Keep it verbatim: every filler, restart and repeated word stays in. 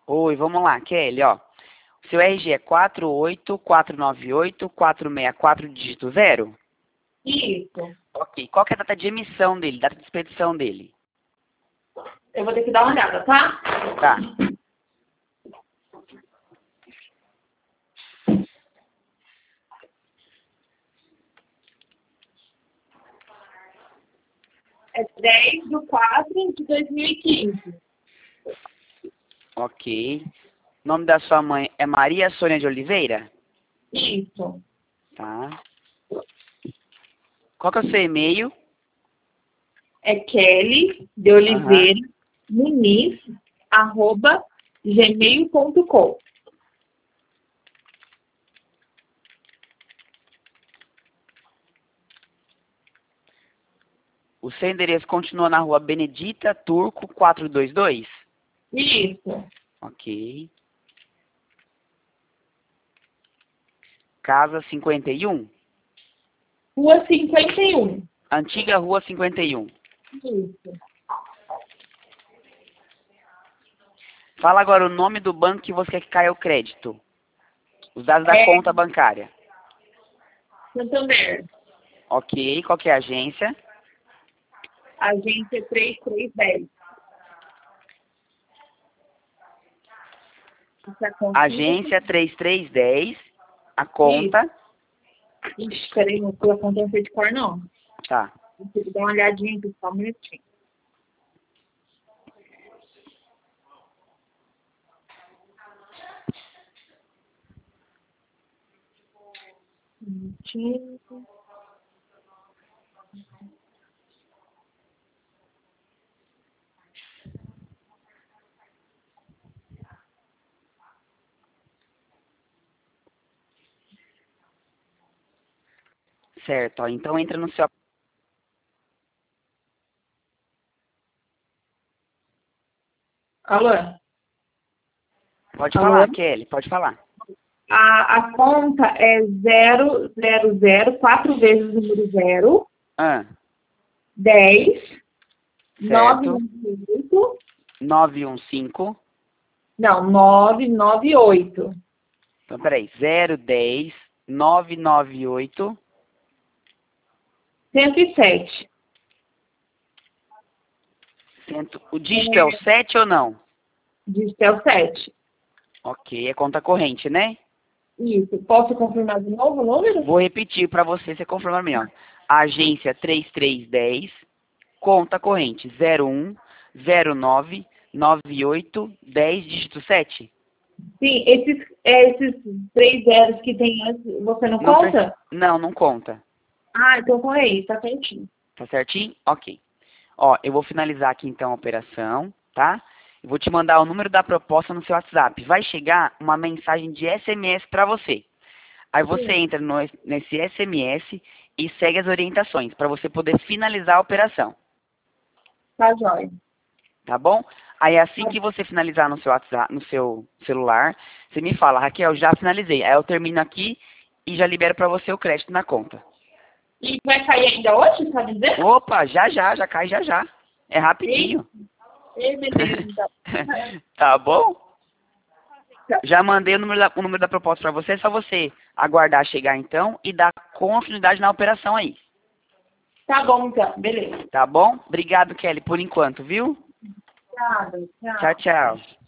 Oi, vamos lá, Kelly, ó. O seu R G é quatro oito quatro nove oito quatro seis quatro dígito zero? Isso. Ok. Qual que é a data de emissão dele, data de expedição dele? Eu vou ter que dar uma olhada, tá? Tá. É dez de quatro de dois mil e quinze. Ok. O nome da sua mãe é Maria Sônia de Oliveira? Isso. Tá. Qual que é o seu e-mail? É Kelly de Aham. Oliveira Muniz, arroba gmail ponto com. O seu endereço continua na rua Benedita Turco quatrocentos e vinte e dois? Isso. Ok. Casa cinquenta e um? Rua cinquenta e um. Antiga Rua cinquenta e um. Isso. Fala agora o nome do banco que você quer que caia o crédito. Os dados da É conta bancária. Santander. Ok. Qual que é a agência? Agência três três dez. Essa conta. Agência três três um zero. A conta. Ixi, peraí, não sei a conta não sei de cor, não. Tá. Vou ter que dar uma olhadinha aqui, só um minutinho. Um minutinho. Certo. Ó. Então entra no seu... Alô? Pode Alô? falar, Kelly. Pode falar. A, a conta é zero zero zero, quatro vezes o número zero, Ah, dez, nove certo. oito, nove um cinco. não, nove nove oito, Então, peraí. zero dez nove nove oito. cento e sete. Cento... O dígito é o sete ou não? Dígito é o sete. Ok. É conta corrente, né? Isso. Posso confirmar de novo o número? Vou repetir para você, você confirmar melhor. Agência três três um zero, conta corrente zero um zero nove nove oito dez dígito sete. Sim, esses, esses três zeros que tem antes, você não Não, pre- conta? não, não conta. Ah, então põe aí, tá certinho. Tá certinho? Ok. Ó, eu vou finalizar aqui então a operação, tá? Eu vou te mandar o número da proposta no seu WhatsApp. Vai chegar uma mensagem de S M S para você. Aí você Sim, entra no, nesse S M S e segue as orientações para você poder finalizar a operação. tá jóia. Tá bom? Aí assim que você finalizar no seu WhatsApp, no seu celular, você me fala, Raquel, já finalizei. Aí eu termino aqui e já libero para você o crédito na conta. E vai cair ainda hoje, sabe dizer? Opa, já já, já cai já já. É Ei, rapidinho. ei, beleza, então. Tá bom? Tá, Já mandei o número da, o número da proposta para você, é só você aguardar chegar então e dar continuidade na operação aí. tá bom, então, beleza. Tá bom? Obrigado, Kelly, por enquanto, viu? Obrigada, Tchau, tchau. tchau.